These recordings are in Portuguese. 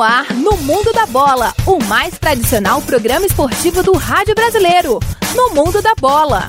ar, no Mundo da Bola, o mais tradicional programa esportivo do rádio brasileiro. No Mundo da Bola.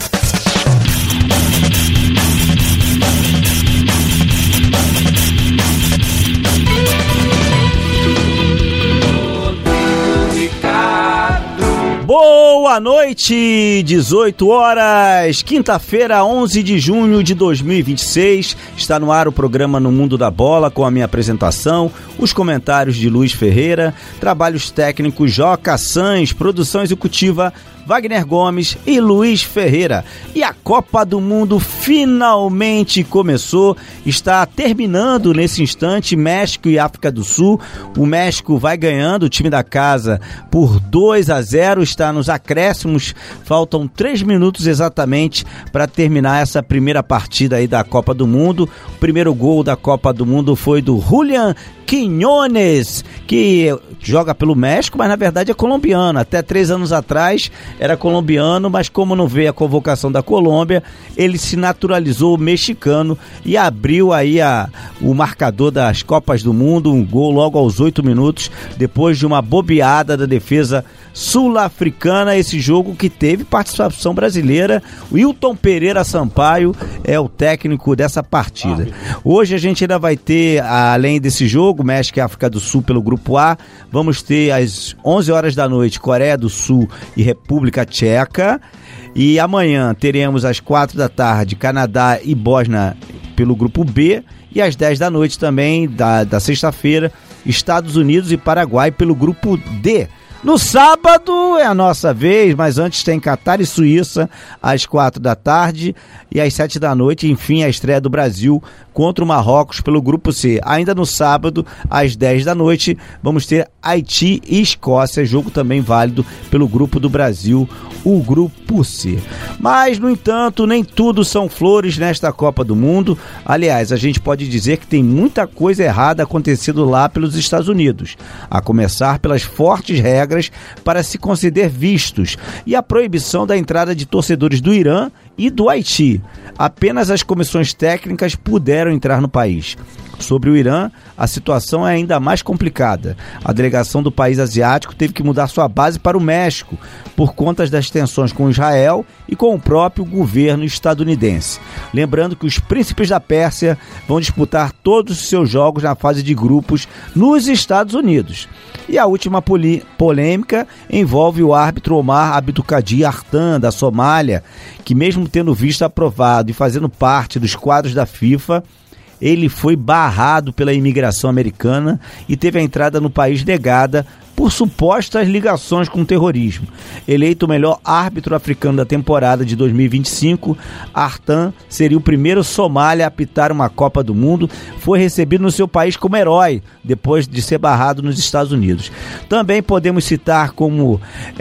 Boa noite, 18 horas, quinta-feira, 11 de junho de 2026, está no ar o programa No Mundo da Bola, com a minha apresentação, os comentários de Luiz Ferreira, trabalhos técnicos Joca Sans, produção executiva Wagner Gomes e Luiz Ferreira. E a Copa do Mundo finalmente começou, está terminando nesse instante México e África do Sul. O México vai ganhando, o time da casa, por 2-0, está nos acréscimos, faltam 3 minutos exatamente para terminar essa primeira partida aí da Copa do Mundo. O primeiro gol da Copa do Mundo foi do Julián Quiñones, que joga pelo México, mas na verdade é colombiano. Até 3 anos atrás era colombiano, mas como não veio a convocação da Colômbia, ele se naturalizou mexicano e abriu aí o marcador das Copas do Mundo, um gol logo aos 8 minutos, depois de uma bobeada da defesa sul-africana. Esse jogo que teve participação brasileira, o Wilton Pereira Sampaio é o técnico dessa partida. Hoje a gente ainda vai ter, além desse jogo, México e África do Sul pelo Grupo A, vamos ter às 11 horas da noite Coreia do Sul e República Tcheca, e amanhã teremos às 4 da tarde Canadá e Bósnia pelo Grupo B, e às 10 da noite também da sexta-feira Estados Unidos e Paraguai pelo Grupo D. No sábado é a nossa vez, mas antes tem Catar e Suíça às 4 da tarde e às 7 da noite, enfim, a estreia do Brasil contra o Marrocos pelo Grupo C. Ainda no sábado, às 10 da noite, vamos ter Haiti e Escócia, jogo também válido pelo Grupo do Brasil, o Grupo C. Mas, no entanto, nem tudo são flores nesta Copa do Mundo. Aliás, a gente pode dizer que tem muita coisa errada acontecendo lá pelos Estados Unidos, a começar pelas fortes regras para se conceder vistos e a proibição da entrada de torcedores do Irã e do Haiti. Apenas as comissões técnicas puderam entrar no país. Sobre o Irã, a situação é ainda mais complicada. A delegação do país asiático teve que mudar sua base para o México por conta das tensões com Israel e com o próprio governo estadunidense. Lembrando que os príncipes da Pérsia vão disputar todos os seus jogos na fase de grupos nos Estados Unidos. E a última polêmica envolve o árbitro Omar Abdulkadir Artan, da Somália, que mesmo tendo visto aprovado e fazendo parte dos quadros da FIFA, ele foi barrado pela imigração americana e teve a entrada no país negada por supostas ligações com o terrorismo. Eleito o melhor árbitro africano da temporada de 2025, Artan seria o primeiro somália a apitar uma Copa do Mundo. Foi recebido no seu país como herói, depois de ser barrado nos Estados Unidos. Também podemos citar como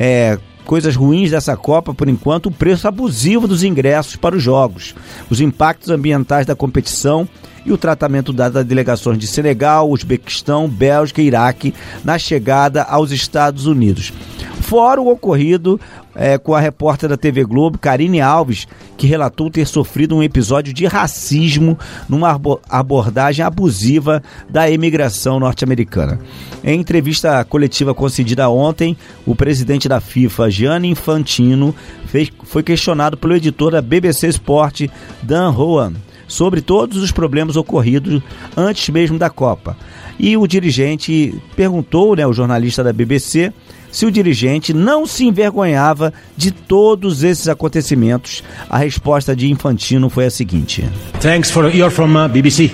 coisas ruins dessa Copa, por enquanto, o preço abusivo dos ingressos para os jogos, os impactos ambientais da competição e o tratamento dado a delegações de Senegal, Uzbequistão, Bélgica e Iraque na chegada aos Estados Unidos. Fora o ocorrido com a repórter da TV Globo, Karine Alves, que relatou ter sofrido um episódio de racismo numa abordagem abusiva da imigração norte-americana. Em entrevista coletiva concedida ontem, o presidente da FIFA, Gianni Infantino, foi questionado pelo editor da BBC Sport, Dan Rowan, sobre todos os problemas ocorridos antes mesmo da Copa. E o dirigente perguntou, o jornalista da BBC, se o dirigente não se envergonhava de todos esses acontecimentos. A resposta de Infantino foi a seguinte: You're from BBC.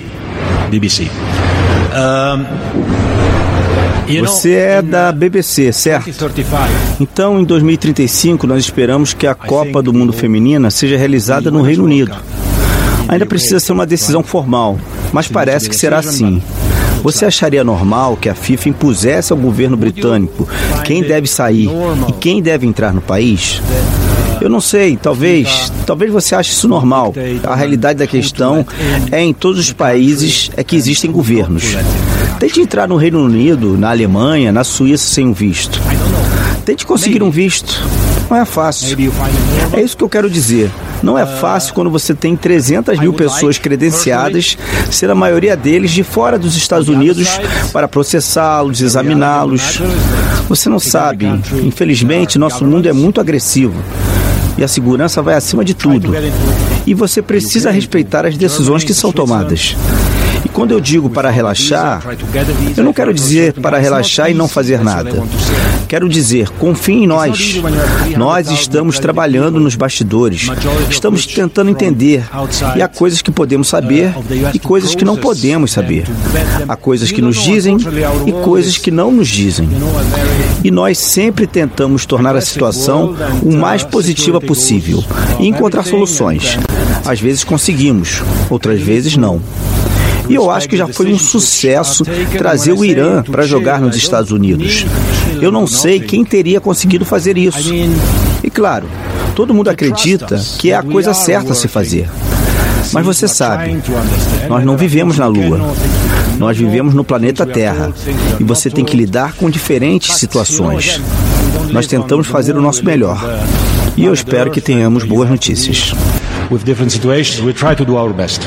Você é da BBC, certo? Então, em 2035, nós esperamos que a Copa do Mundo Feminina seja realizada no Reino Unido. Ainda precisa ser uma decisão formal, mas parece que será assim. Você acharia normal que a FIFA impusesse ao governo britânico quem deve sair e quem deve entrar no país? Eu não sei, talvez você ache isso normal. A realidade da questão em todos os países é que existem governos. Tente entrar no Reino Unido, na Alemanha, na Suíça sem um visto. Tente conseguir um visto. Não é fácil. É isso que eu quero dizer. Não é fácil quando você tem 300 mil pessoas credenciadas, ser a maioria deles de fora dos Estados Unidos, para processá-los, examiná-los. Você não sabe. Infelizmente, nosso mundo é muito agressivo. E a segurança vai acima de tudo. E você precisa respeitar as decisões que são tomadas. E quando eu digo para relaxar, eu não quero dizer para relaxar e não fazer nada. Quero dizer, confie em nós. Nós estamos trabalhando nos bastidores. Estamos tentando entender. E há coisas que podemos saber e coisas que não podemos saber. Há coisas que nos dizem e coisas que não nos dizem. E nós sempre tentamos tornar a situação o mais positiva possível e encontrar soluções. Às vezes conseguimos, outras vezes não. E eu acho que já foi um sucesso trazer o Irã para jogar nos Estados Unidos. Eu não sei quem teria conseguido fazer isso. E claro, todo mundo acredita que é a coisa certa a se fazer. Mas você sabe, nós não vivemos na Lua. Nós vivemos no planeta Terra. E você tem que lidar com diferentes situações. Nós tentamos fazer o nosso melhor. E eu espero que tenhamos boas notícias. With different situations, we try to do our best.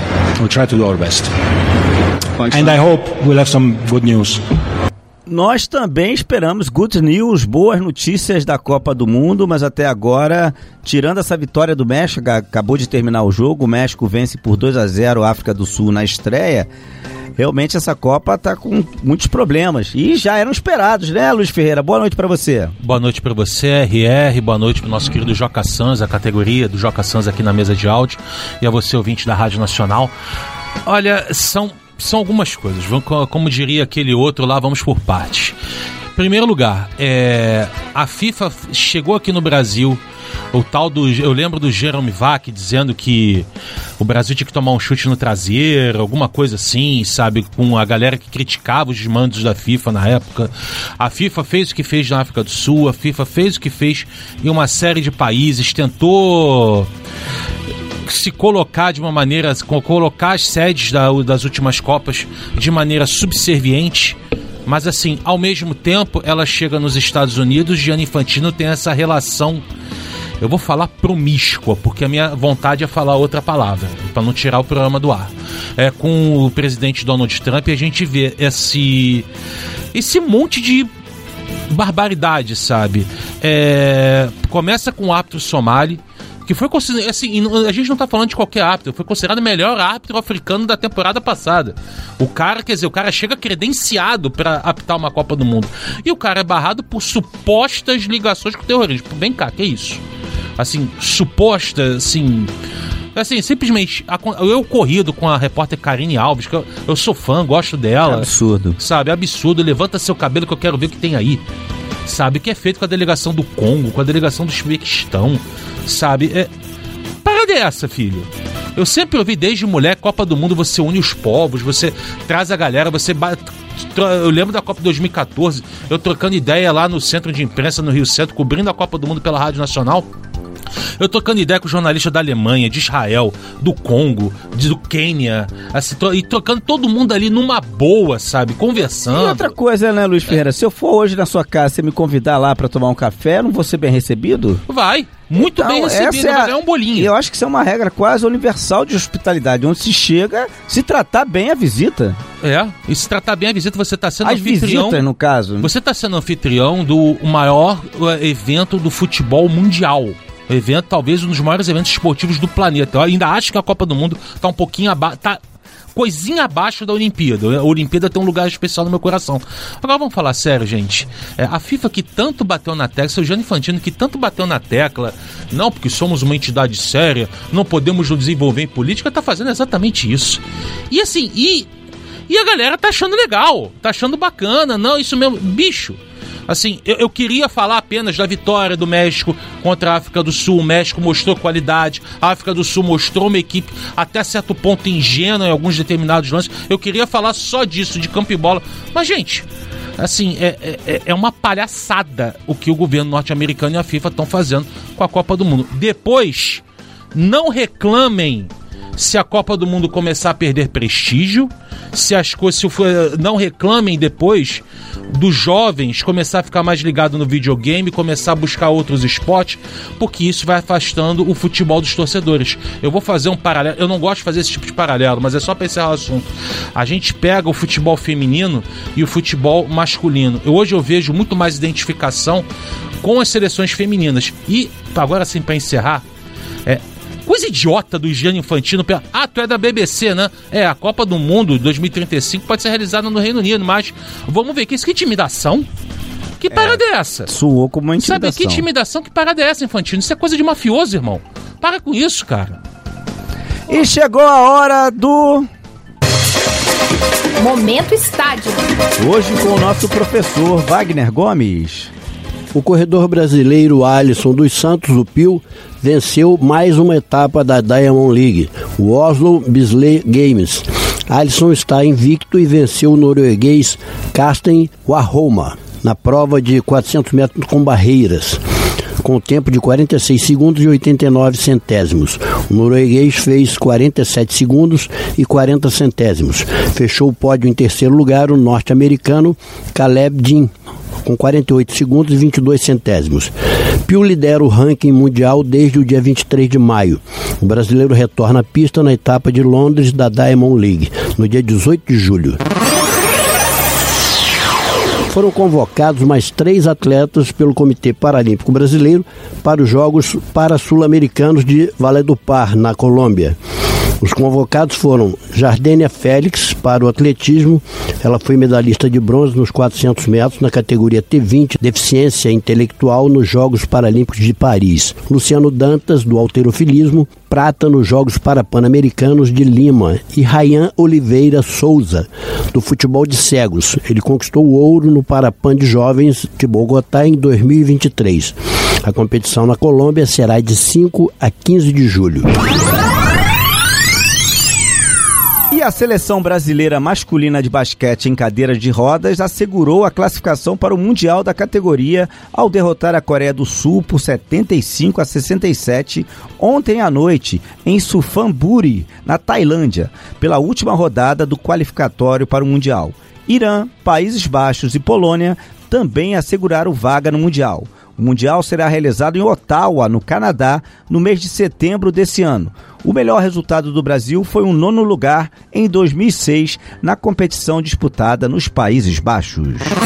And I hope we'll have some good news. Nós também esperamos good news, boas notícias da Copa do Mundo, mas até agora, tirando essa vitória do México, acabou de terminar o jogo, o México vence por 2-0 a África do Sul na estreia. Realmente essa Copa está com muitos problemas e já eram esperados, né, Luiz Ferreira? Boa noite para você. Boa noite para você, RR, boa noite para o nosso querido Joca Sans, a categoria do Joca Sans aqui na mesa de áudio, e a você, ouvinte da Rádio Nacional. Olha, são algumas coisas, como diria aquele outro lá, vamos por partes. Em primeiro lugar, a FIFA chegou aqui no Brasil, eu lembro do Jerome Vac dizendo que o Brasil tinha que tomar um chute no traseiro, alguma coisa assim, sabe, com a galera que criticava os desmandos da FIFA na época. A FIFA fez o que fez na África do Sul, a FIFA fez o que fez em uma série de países, tentou se colocar de uma maneira, colocar as sedes das últimas Copas de maneira subserviente, mas assim, ao mesmo tempo ela chega nos Estados Unidos, Gianni Infantino tem essa relação, eu vou falar promíscua, porque a minha vontade é falar outra palavra, para não tirar o programa do ar, com o presidente Donald Trump, e a gente vê esse monte de barbaridade, sabe? Começa com o árbitro somali, que foi considerado, assim, a gente não tá falando de qualquer árbitro, foi considerado o melhor árbitro africano da temporada passada. O cara chega credenciado pra apitar uma Copa do Mundo. E o cara é barrado por supostas ligações com o terrorismo. Vem cá, que é isso? Assim, suposta, assim, simplesmente, eu ocorrido com a repórter Karine Alves, que eu sou fã, gosto dela. Absurdo. Sabe, absurdo, levanta seu cabelo que eu quero ver o que tem aí. Sabe, o que é feito com a delegação do Congo, com a delegação do Uzbequistão, sabe, para dessa, filho. Eu sempre ouvi desde mulher, Copa do Mundo, você une os povos, você traz a galera, eu lembro da Copa 2014, eu trocando ideia lá no centro de imprensa no Rio Centro, cobrindo a Copa do Mundo pela Rádio Nacional. Eu trocando ideia com jornalista da Alemanha, de Israel, do Congo, do Quênia, assim, e trocando todo mundo ali numa boa, sabe, conversando. E outra coisa, né, Luiz Ferreira, se eu for hoje na sua casa, você me convidar lá pra tomar um café, eu não vou ser bem recebido? Vai, muito bem recebido, vai ganhar um bolinho. Eu acho que isso é uma regra quase universal de hospitalidade, onde se chega, se tratar bem a visita. E se tratar bem a visita, você tá sendo anfitrião... As visitas, no caso. Você tá sendo anfitrião do maior evento do futebol mundial. Evento, talvez um dos maiores eventos esportivos do planeta. Eu ainda acho que a Copa do Mundo tá um pouquinho abaixo, tá coisinha abaixo da Olimpíada. A Olimpíada tem um lugar especial no meu coração. Agora vamos falar sério, gente. A FIFA que tanto bateu na tecla, o Gianni Infantino que tanto bateu na tecla, não porque somos uma entidade séria, não podemos nos desenvolver em política, tá fazendo exatamente isso. E assim, e a galera tá achando legal, tá achando bacana, não, isso mesmo, bicho. Assim, eu queria falar apenas da vitória do México contra a África do Sul. O México mostrou qualidade, a África do Sul mostrou uma equipe até certo ponto ingênua em alguns determinados lances. Eu queria falar só disso, de campo e bola. Mas, gente, assim, é uma palhaçada o que o governo norte-americano e a FIFA estão fazendo com a Copa do Mundo. Depois, não reclamem se a Copa do Mundo começar a perder prestígio, se as coisas não reclamem depois dos jovens começar a ficar mais ligado no videogame, começar a buscar outros esportes, porque isso vai afastando o futebol dos torcedores. Eu vou fazer um paralelo, eu não gosto de fazer esse tipo de paralelo, mas é só para encerrar o assunto. A gente pega o futebol feminino e o futebol masculino. Hoje eu vejo muito mais identificação com as seleções femininas. E, agora sim, para encerrar, coisa idiota do Gianni Infantino. Tu é da BBC, né? A Copa do Mundo 2035 pode ser realizada no Reino Unido, mas vamos ver, que intimidação? Que parada é essa? Soou como uma intimidação. Sabe, que intimidação, que parada é essa, Infantino? Isso é coisa de mafioso, irmão. Para com isso, cara. E chegou a hora do... Momento Estádio. Hoje com o nosso professor Wagner Gomes. O corredor brasileiro Alisson dos Santos, o Pio, venceu mais uma etapa da Diamond League, o Oslo Bislett Games. Alisson está invicto e venceu o norueguês Karsten Warholm na prova de 400 metros com barreiras, com tempo de 46 segundos e 89 centésimos. O norueguês fez 47 segundos e 40 centésimos. Fechou o pódio em terceiro lugar o norte-americano Caleb Dean, com 48 segundos e 22 centésimos. Pio lidera o ranking mundial desde o dia 23 de maio. O brasileiro retorna à pista na etapa de Londres da Diamond League, no dia 18 de julho. Foram convocados mais 3 atletas pelo Comitê Paralímpico Brasileiro para os Jogos Para-Sul-Americanos de Valledupar, na Colômbia. Os convocados foram Jardênia Félix, para o atletismo. Ela foi medalhista de bronze nos 400 metros na categoria T20, deficiência intelectual, nos Jogos Paralímpicos de Paris. Luciano Dantas, do halterofilismo, prata nos Jogos Pan-Americanos de Lima. E Rayan Oliveira Souza, do futebol de cegos. Ele conquistou o ouro no Parapan de Jovens de Bogotá em 2023. A competição na Colômbia será de 5 a 15 de julho. E a seleção brasileira masculina de basquete em cadeira de rodas assegurou a classificação para o Mundial da categoria ao derrotar a Coreia do Sul por 75 a 67 ontem à noite em Suphanburi, na Tailândia, pela última rodada do qualificatório para o Mundial. Irã, Países Baixos e Polônia também asseguraram vaga no Mundial. O Mundial será realizado em Ottawa, no Canadá, no mês de setembro desse ano. O melhor resultado do Brasil foi um 9º lugar em 2006 na competição disputada nos Países Baixos.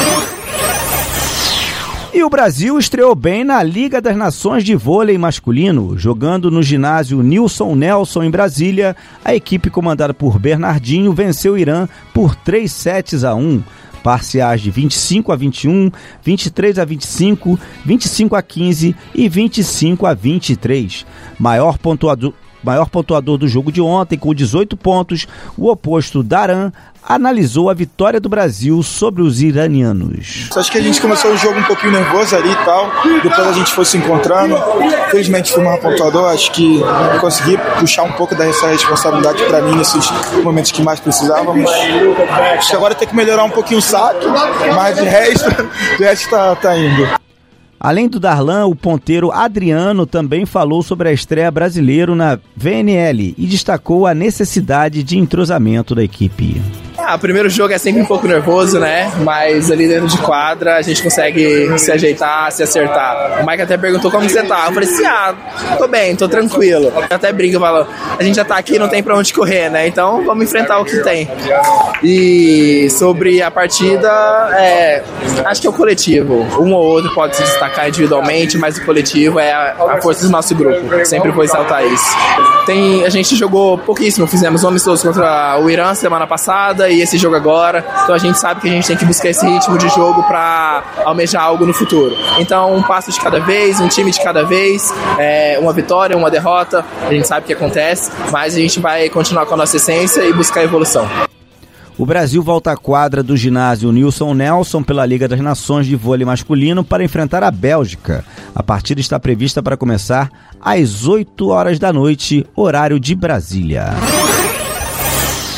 E o Brasil estreou bem na Liga das Nações de Vôlei Masculino, jogando no ginásio Nilson Nelson em Brasília. A equipe comandada por Bernardinho venceu o Irã por 3 sets a 1. Parciais de 25 a 21, 23 a 25, 25 a 15 e 25 a 23. Maior pontuador do jogo de ontem, com 18 pontos, o oposto Daran analisou a vitória do Brasil sobre os iranianos. Acho que a gente começou o jogo um pouquinho nervoso ali e tal, depois a gente foi se encontrando. Felizmente fui mais pontuador, acho que consegui puxar um pouco dessa responsabilidade para mim nesses momentos que mais precisávamos. Acho que agora tem que melhorar um pouquinho o saque, mas de resto tá indo. Além do Darlan, o ponteiro Adriano também falou sobre a estreia brasileiro na VNL e destacou a necessidade de entrosamento da equipe. O primeiro jogo é sempre um pouco nervoso, né? Mas ali dentro de quadra a gente consegue se ajeitar, se acertar. O Mike até perguntou como você tá. Eu falei assim, tô bem, tô tranquilo. Eu até brinco, falo, a gente já tá aqui, não tem pra onde correr, né? Então vamos enfrentar o que tem. E sobre a partida, acho que é o coletivo. Um ou outro pode se destacar individualmente, mas o coletivo é a força do nosso grupo. Sempre vou exaltar isso. A gente jogou pouquíssimo, fizemos um amistoso contra o Irã semana passada e esse jogo agora, então a gente sabe que a gente tem que buscar esse ritmo de jogo para almejar algo no futuro. Então um passo de cada vez, um time de cada vez, uma vitória, uma derrota, a gente sabe o que acontece, mas a gente vai continuar com a nossa essência e buscar evolução. O Brasil volta à quadra do ginásio Nilson Nelson pela Liga das Nações de Vôlei Masculino para enfrentar a Bélgica. A partida está prevista para começar às 8 horas da noite, horário de Brasília.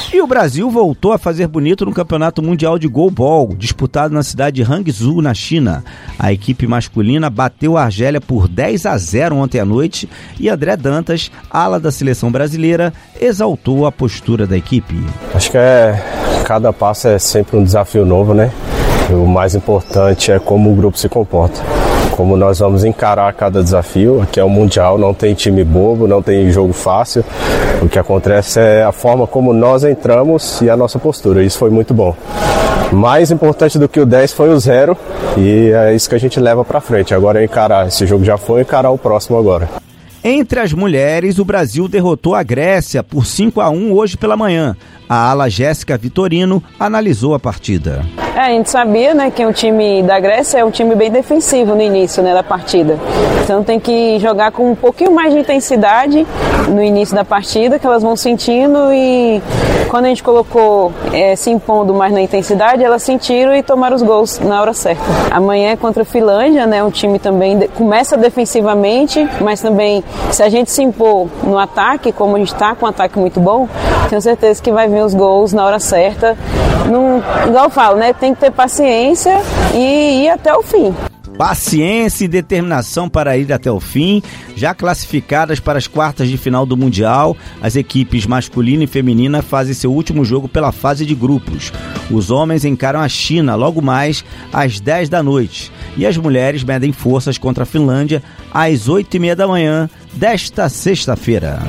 E o Brasil voltou a fazer bonito no Campeonato Mundial de Goalball, disputado na cidade de Hangzhou, na China. A equipe masculina bateu a Argélia por 10-0 ontem à noite e André Dantas, ala da seleção brasileira, exaltou a postura da equipe. Acho que cada passo é sempre um desafio novo, né? O mais importante é como o grupo se comporta. Como nós vamos encarar cada desafio. Aqui é o Mundial, não tem time bobo, não tem jogo fácil. O que acontece é a forma como nós entramos e a nossa postura. Isso foi muito bom. Mais importante do que o 10 foi o 0 e é isso que a gente leva pra frente. Agora é encarar, esse jogo já foi, encarar o próximo agora. Entre as mulheres, o Brasil derrotou a Grécia por 5-1 hoje pela manhã. A ala Jéssica Vitorino analisou a partida. A gente sabia, né, que o time da Grécia é um time bem defensivo no início, né, da partida. Então tem que jogar com um pouquinho mais de intensidade no início da partida, que elas vão sentindo, e quando a gente colocou se impondo mais na intensidade, elas sentiram e tomaram os gols na hora certa. Amanhã é contra a Finlândia, né, um time também começa defensivamente, mas também se a gente se impor no ataque, como a gente está com um ataque muito bom, tenho certeza que vai vir os gols na hora certa. Igual eu falo, né, tem que ter paciência e ir até o fim. Paciência e determinação para ir até o fim. Já classificadas para as quartas de final do Mundial, as equipes masculina e feminina fazem seu último jogo pela fase de grupos. Os homens encaram a China logo mais às 10 da noite e as mulheres medem forças contra a Finlândia às 8h30 da manhã desta sexta-feira.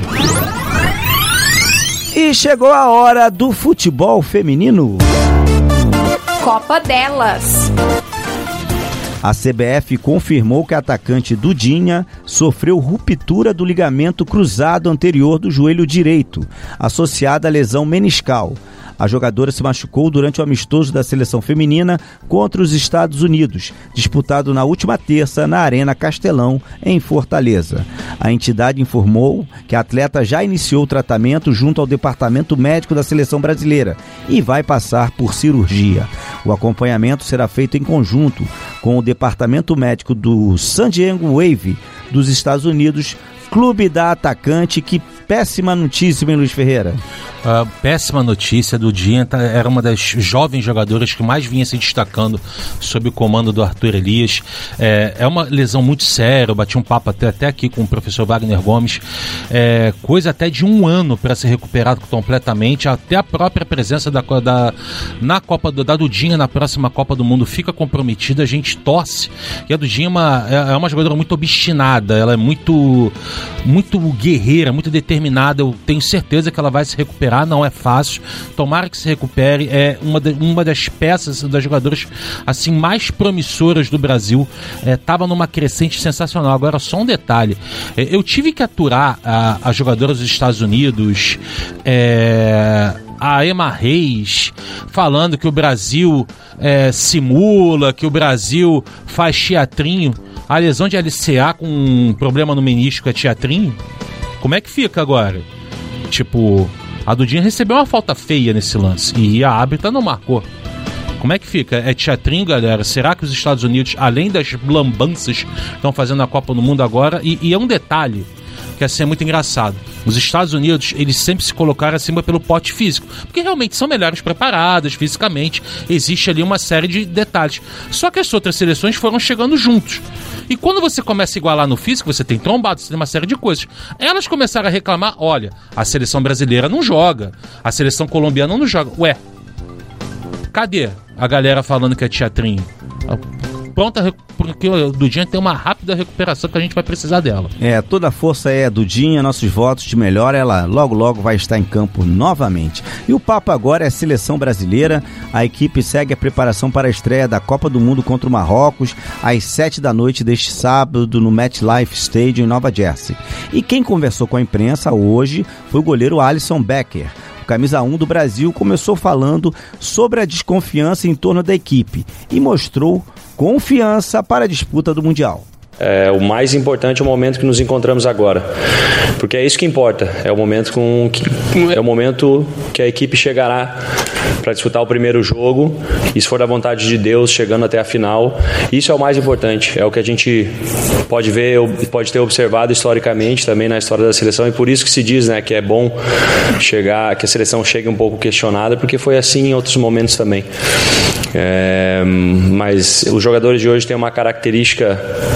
E chegou a hora do futebol feminino. Copa delas. A CBF confirmou que a atacante Dudinha sofreu ruptura do ligamento cruzado anterior do joelho direito, associada à lesão meniscal. A jogadora se machucou durante o amistoso da seleção feminina contra os Estados Unidos, disputado na última terça na Arena Castelão, em Fortaleza. A entidade informou que a atleta já iniciou o tratamento junto ao departamento médico da seleção brasileira e vai passar por cirurgia. O acompanhamento será feito em conjunto com o departamento médico do San Diego Wave dos Estados Unidos, clube da atacante. Que péssima notícia, hein, Luiz Ferreira? Péssima notícia. Dudinha era uma das jovens jogadoras que mais vinha se destacando sob o comando do Arthur Elias. É uma lesão muito séria. Eu bati um papo até aqui com o professor Wagner Gomes. Coisa até de 1 ano para ser recuperado completamente. Até a própria presença na Copa da Dudinha na próxima Copa do Mundo fica comprometida. A gente torce. E a Dudinha é uma jogadora muito obstinada. Ela é muito guerreira, muito determinada. Eu tenho certeza que ela vai se recuperar. Não é fácil, tomara que se recupere. É uma das peças, das jogadoras assim mais promissoras do Brasil. Estava numa crescente sensacional. Agora só um detalhe, eu tive que aturar a jogadora dos Estados Unidos, a Emma Reis, falando que o Brasil simula, que o Brasil faz teatrinho. A lesão de LCA com um problema no menisco é teatrinho? Como é que fica agora? Tipo, a Dudinha recebeu uma falta feia nesse lance e a árbitra não marcou. Como é que fica? É teatrinho, galera? Será que os Estados Unidos, além das lambanças, estão fazendo a Copa do Mundo agora? E é um detalhe que assim, é muito engraçado. Os Estados Unidos, eles sempre se colocaram acima pelo pote físico, porque realmente são melhores preparadas fisicamente, existe ali uma série de detalhes. Só que as outras seleções foram chegando juntos. E quando você começa a igualar no físico, você tem trombado, você tem uma série de coisas. Elas começaram a reclamar, olha, a seleção brasileira não joga, a seleção colombiana não joga. Ué, cadê a galera falando que é teatrinho? Pronta, porque o Dudinha tem uma rápida recuperação que a gente vai precisar dela. Toda a força é Dudinha, nossos votos de melhor, ela logo vai estar em campo novamente. E o papo agora é a seleção brasileira. A equipe segue a preparação para a estreia da Copa do Mundo contra o Marrocos às 7 da noite deste sábado no MetLife Stadium em Nova Jersey. E quem conversou com a imprensa hoje foi o goleiro Alisson Becker. Camisa 1 do Brasil começou falando sobre a desconfiança em torno da equipe e mostrou confiança para a disputa do Mundial. O mais importante é o momento que nos encontramos agora, porque é isso que importa, é o momento que a equipe chegará para disputar o primeiro jogo, e se for da vontade de Deus, chegando até a final. Isso é o mais importante, é o que a gente pode ver, pode ter observado historicamente também na história da seleção, e por isso que se diz, né, que é bom que a seleção chegue um pouco questionada, porque foi assim em outros momentos também. Mas os jogadores de hoje têm uma característica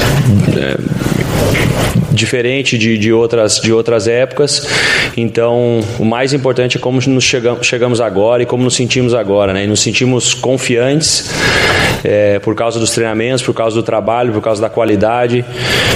diferente de outras épocas, então o mais importante é como nos chegamos agora e como nos sentimos agora, né? E nos sentimos confiantes por causa dos treinamentos, por causa do trabalho, por causa da qualidade,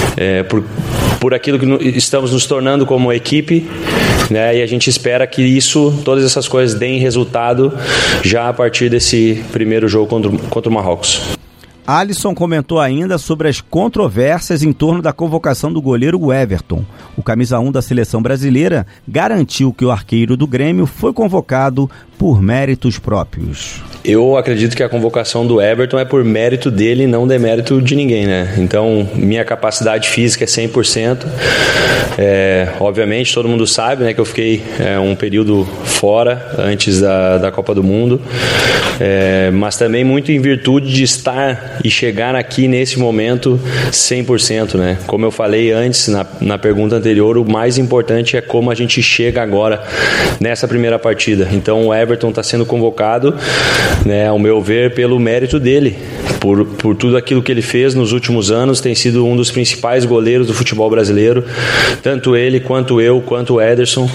por aquilo que estamos nos tornando como equipe, né? E a gente espera que todas essas coisas deem resultado já a partir desse primeiro jogo contra o Marrocos. Alisson comentou ainda sobre as controvérsias em torno da convocação do goleiro Everton. O camisa 1 da seleção brasileira garantiu que o arqueiro do Grêmio foi convocado por méritos próprios. Eu acredito que a convocação do Everton é por mérito dele e não demérito de ninguém, né? Então, minha capacidade física é 100%. Obviamente, todo mundo sabe, né, que eu fiquei um período fora antes da Copa do Mundo, mas também muito em virtude de estar e chegar aqui nesse momento 100%, né? Como eu falei antes, na pergunta anterior, o mais importante é como a gente chega agora nessa primeira partida. Então, o Everton está sendo convocado, né, ao meu ver, pelo mérito dele, por tudo aquilo que ele fez nos últimos anos. Tem sido um dos principais goleiros do futebol brasileiro, tanto ele, quanto eu, quanto o Ederson,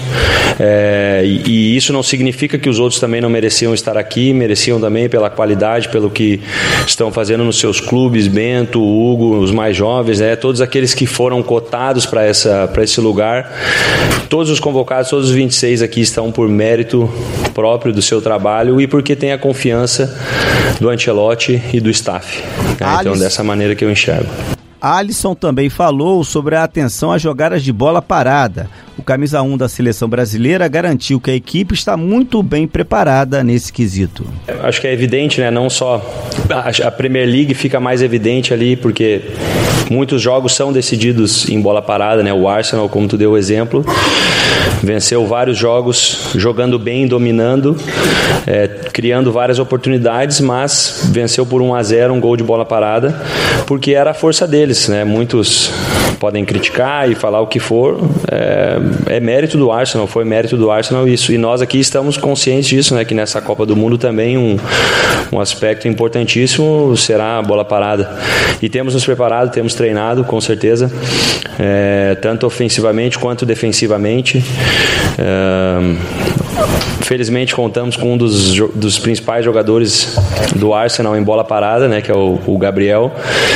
e isso não significa que os outros também não mereciam estar aqui, mereciam também pela qualidade, pelo que estão fazendo nos seus clubes, Bento, Hugo, os mais jovens, né, todos aqueles que foram cotados para esse lugar. Todos os convocados, todos os 26 aqui estão por mérito próprio do seu trabalho e porque tem a confiança do Ancelotti e do staff, né? Então, dessa maneira que eu enxergo. Alisson também falou sobre a atenção às jogadas de bola parada. O camisa 1 da seleção brasileira garantiu que a equipe está muito bem preparada nesse quesito. Acho que é evidente, né? Não só a Premier League fica mais evidente ali, porque muitos jogos são decididos em bola parada, né? O Arsenal, como tu deu o exemplo, venceu vários jogos jogando bem, dominando, criando várias oportunidades, mas venceu por 1-0, um gol de bola parada, porque era a força deles, né? Muitos podem criticar e falar o que for, é mérito do Arsenal, foi mérito do Arsenal isso, e nós aqui estamos conscientes disso, né? Que nessa Copa do Mundo também um aspecto importantíssimo será a bola parada, e temos nos preparado, temos treinado com certeza, tanto ofensivamente quanto defensivamente. Felizmente contamos com um dos principais jogadores do Arsenal em bola parada, né, que é o Gabriel,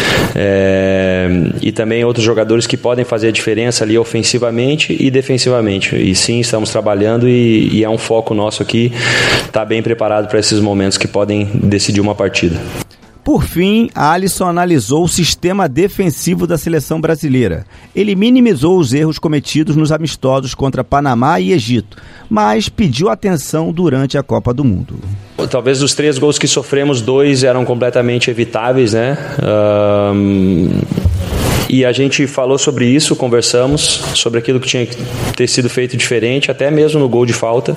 e também outros jogadores que podem fazer a diferença ali ofensivamente e defensivamente. E sim, estamos trabalhando e é um foco nosso aqui estar bem preparado para esses momentos que podem decidir uma partida. Por fim, Alisson analisou o sistema defensivo da seleção brasileira. Ele minimizou os erros cometidos nos amistosos contra Panamá e Egito, mas pediu atenção durante a Copa do Mundo. Talvez dos 3 gols que sofremos, 2 eram completamente evitáveis, né? E a gente falou sobre isso, conversamos sobre aquilo que tinha que ter sido feito diferente, até mesmo no gol de falta.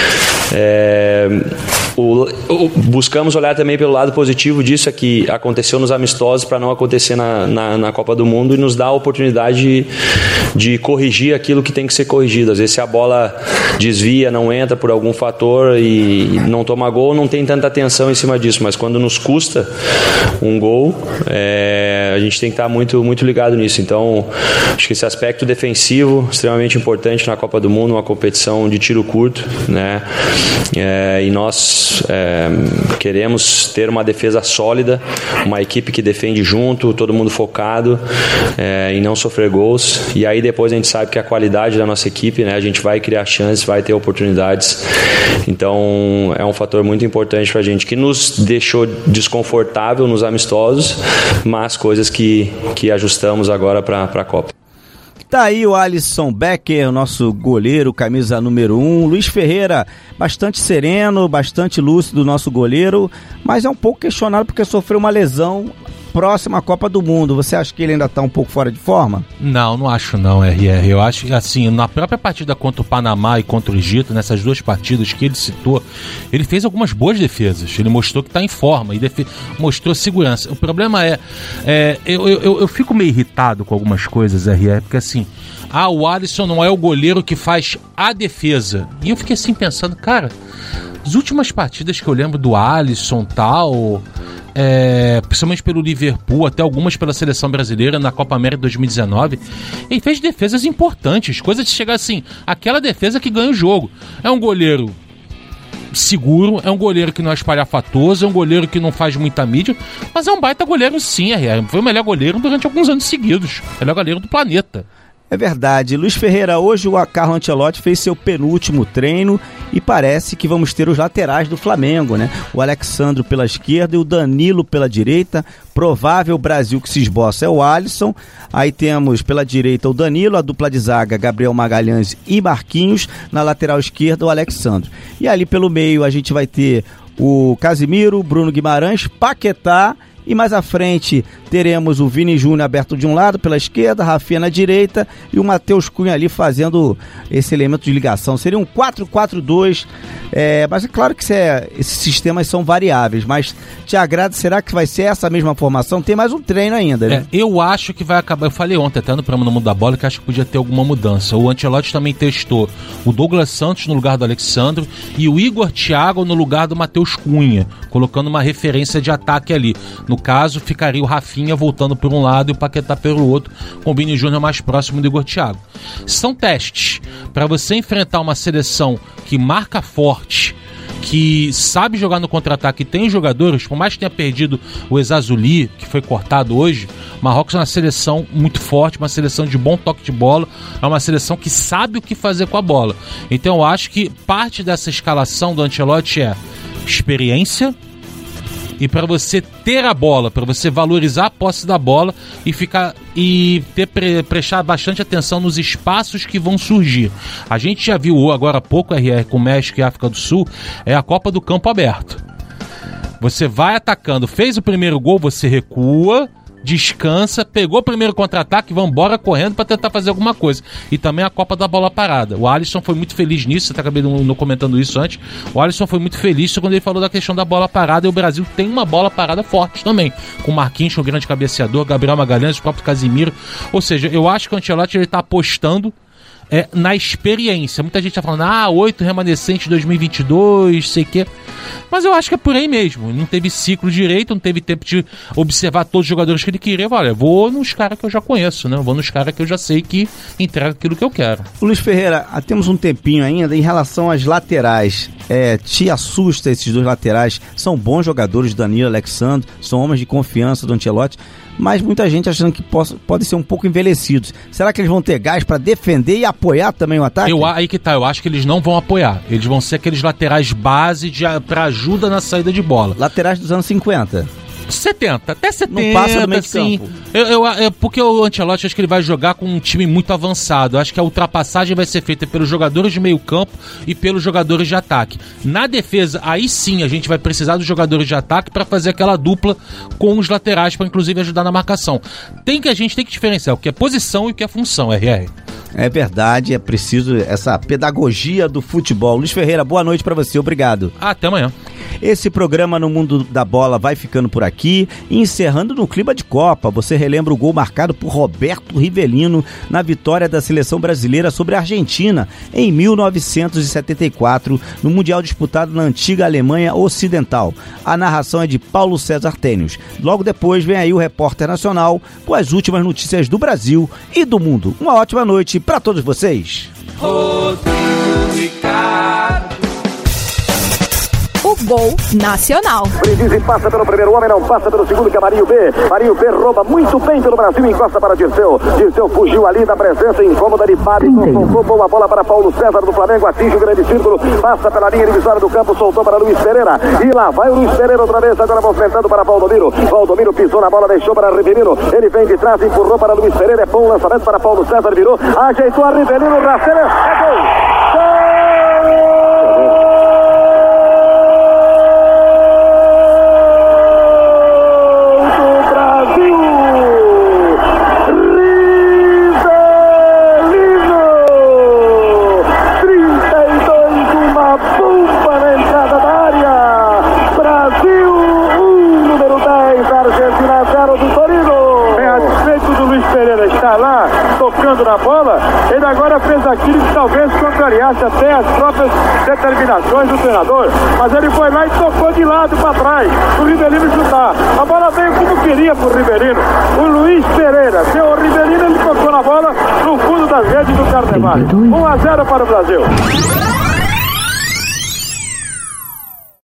Buscamos olhar também pelo lado positivo disso, é que aconteceu nos amistosos para não acontecer na Copa do Mundo, e nos dá a oportunidade de corrigir aquilo que tem que ser corrigido. Às vezes, se a bola desvia, não entra por algum fator e não toma gol, não tem tanta atenção em cima disso, mas quando nos custa um gol, a gente tem que estar muito, muito ligado nisso. Então, acho que esse aspecto defensivo extremamente importante na Copa do Mundo, uma competição de tiro curto, né? E nós queremos ter uma defesa sólida, uma equipe que defende junto, todo mundo focado em não sofrer gols, e aí depois a gente sabe que a qualidade da nossa equipe, né, a gente vai criar chances, vai ter oportunidades. Então é um fator muito importante pra gente, que nos deixou desconfortável nos amistosos, mas coisas que ajustamos agora para a Copa. Tá aí o Alisson Becker, nosso goleiro, camisa número 1. Luiz Ferreira, bastante sereno, bastante lúcido, nosso goleiro, mas é um pouco questionado porque sofreu uma lesão próxima Copa do Mundo. Você acha que ele ainda está um pouco fora de forma? Não acho não, RR. Eu acho que, assim, na própria partida contra o Panamá e contra o Egito, nessas duas partidas que ele citou, ele fez algumas boas defesas. Ele mostrou que está em forma e mostrou segurança. O problema eu fico meio irritado com algumas coisas, RR, porque assim, o Alisson não é o goleiro que faz a defesa. E eu fiquei assim pensando, cara, as últimas partidas que eu lembro do Alisson tal, principalmente pelo Liverpool, até algumas pela seleção brasileira na Copa América 2019, ele fez defesas importantes, coisas de chegar assim, aquela defesa que ganha o jogo. É um goleiro seguro, é um goleiro que não é espalhafatoso, é um goleiro que não faz muita mídia, mas é um baita goleiro sim, foi o melhor goleiro durante alguns anos seguidos, o melhor goleiro do planeta. É verdade. Luiz Ferreira, hoje o Carlo Ancelotti fez seu penúltimo treino e parece que vamos ter os laterais do Flamengo, né? O Alexandro pela esquerda e o Danilo pela direita. Provável Brasil que se esboça é o Alisson. Aí temos pela direita o Danilo, a dupla de zaga Gabriel Magalhães e Marquinhos. Na lateral esquerda o Alexandro. E ali pelo meio a gente vai ter o Casimiro, Bruno Guimarães, Paquetá. E mais à frente teremos o Vini Júnior aberto de um lado pela esquerda, Rafinha na direita e o Matheus Cunha ali fazendo esse elemento de ligação. Seria um 4-4-2, mas é claro que esses sistemas são variáveis, mas te agrada? Será que vai ser essa mesma formação? Tem mais um treino ainda, né? Eu acho que vai acabar, eu falei ontem até no programa No Mundo da Bola que acho que podia ter alguma mudança. O Ancelotti também testou o Douglas Santos no lugar do Alexandro e o Igor Thiago no lugar do Matheus Cunha, colocando uma referência de ataque ali. No caso, ficaria o Rafinha voltando por um lado e o Paquetá pelo outro, com o Vini Júnior mais próximo do Igor Thiago. São testes para você enfrentar uma seleção que marca forte, que sabe jogar no contra-ataque, tem jogadores, por mais que tenha perdido o Ezazuli, que foi cortado hoje, Marrocos é uma seleção muito forte, uma seleção de bom toque de bola, é uma seleção que sabe o que fazer com a bola. Então eu acho que parte dessa escalação do Ancelotti é experiência, e para você ter a bola, para você valorizar a posse da bola e prestar bastante atenção nos espaços que vão surgir. A gente já viu agora há pouco, RR, com o México e África do Sul, é a Copa do Campo Aberto. Você vai atacando, fez o primeiro gol, você recua, descansa, pegou o primeiro contra-ataque, vão embora correndo para tentar fazer alguma coisa. E também a Copa da Bola Parada. O Alisson foi muito feliz nisso, você acabei não comentando isso antes. O Alisson foi muito feliz quando ele falou da questão da bola parada, e o Brasil tem uma bola parada forte também, com o Marquinhos, o grande cabeceador, Gabriel Magalhães, o próprio Casimiro. Ou seja, eu acho que o Ancelotti está apostando na experiência. Muita gente está falando, 8 remanescentes de 2022, sei o quê. Mas eu acho que é por aí mesmo. Não teve ciclo direito, não teve tempo de observar todos os jogadores que ele queria. Olha, vou nos caras que eu já conheço, né? Vou nos caras que eu já sei que entregam aquilo que eu quero. Luiz Ferreira, temos um tempinho ainda em relação às laterais. Te assusta esses dois laterais? São bons jogadores, Danilo e Alexandre, são homens de confiança do Ancelotti, mas muita gente achando que podem ser um pouco envelhecidos. Será que eles vão ter gás para defender e apoiar também o ataque? Aí que tá, eu acho que eles não vão apoiar. Eles vão ser aqueles laterais base para ajuda na saída de bola. Laterais dos anos 50. 70, até 70, não passa do meio assim. campo. Porque o Ancelotti, acho que ele vai jogar com um time muito avançado. Acho que a ultrapassagem vai ser feita pelos jogadores de meio campo e pelos jogadores de ataque. Na defesa, aí sim a gente vai precisar dos jogadores de ataque para fazer aquela dupla com os laterais, para inclusive ajudar na marcação. A gente tem que diferenciar o que é posição e o que é função, RR. É verdade, é preciso essa pedagogia do futebol. Luiz Ferreira, boa noite para você, obrigado. Até amanhã. Esse programa No Mundo da Bola vai ficando por aqui, encerrando no clima de Copa. Você relembra o gol marcado por Roberto Rivelino na vitória da seleção brasileira sobre a Argentina em 1974, no Mundial disputado na antiga Alemanha Ocidental. A narração é de Paulo César Tênios. Logo depois vem aí o repórter nacional com as últimas notícias do Brasil e do mundo. Uma ótima noite para todos vocês. O Gol Nacional. Brindisi passa pelo primeiro homem, não passa pelo segundo, que é Marinho B. Marinho B rouba muito bem pelo Brasil, encosta para Dirceu. Dirceu fugiu ali da presença incômoda de Babson. Soltou boa bola para Paulo César do Flamengo, atinge o grande círculo, passa pela linha divisória do campo, soltou para Luiz Pereira. E lá vai o Luiz Pereira outra vez, agora movimentando para Valdomiro. Valdomiro pisou na bola, deixou para Rivelino. Ele vem de trás, empurrou para Luiz Pereira. É bom lançamento para Paulo César, virou, ajeitou a Rivelino, Rafael, é gol! Pereira está lá tocando na bola, ele agora fez aquilo que talvez contrariasse até as próprias determinações do treinador, mas ele foi lá e tocou de lado para trás, o Ribelino chutar. A bola veio como queria pro Ribelino. O Luiz Pereira, o Ribelino, ele tocou na bola no fundo das redes do Carnevale. 1-0 para o Brasil.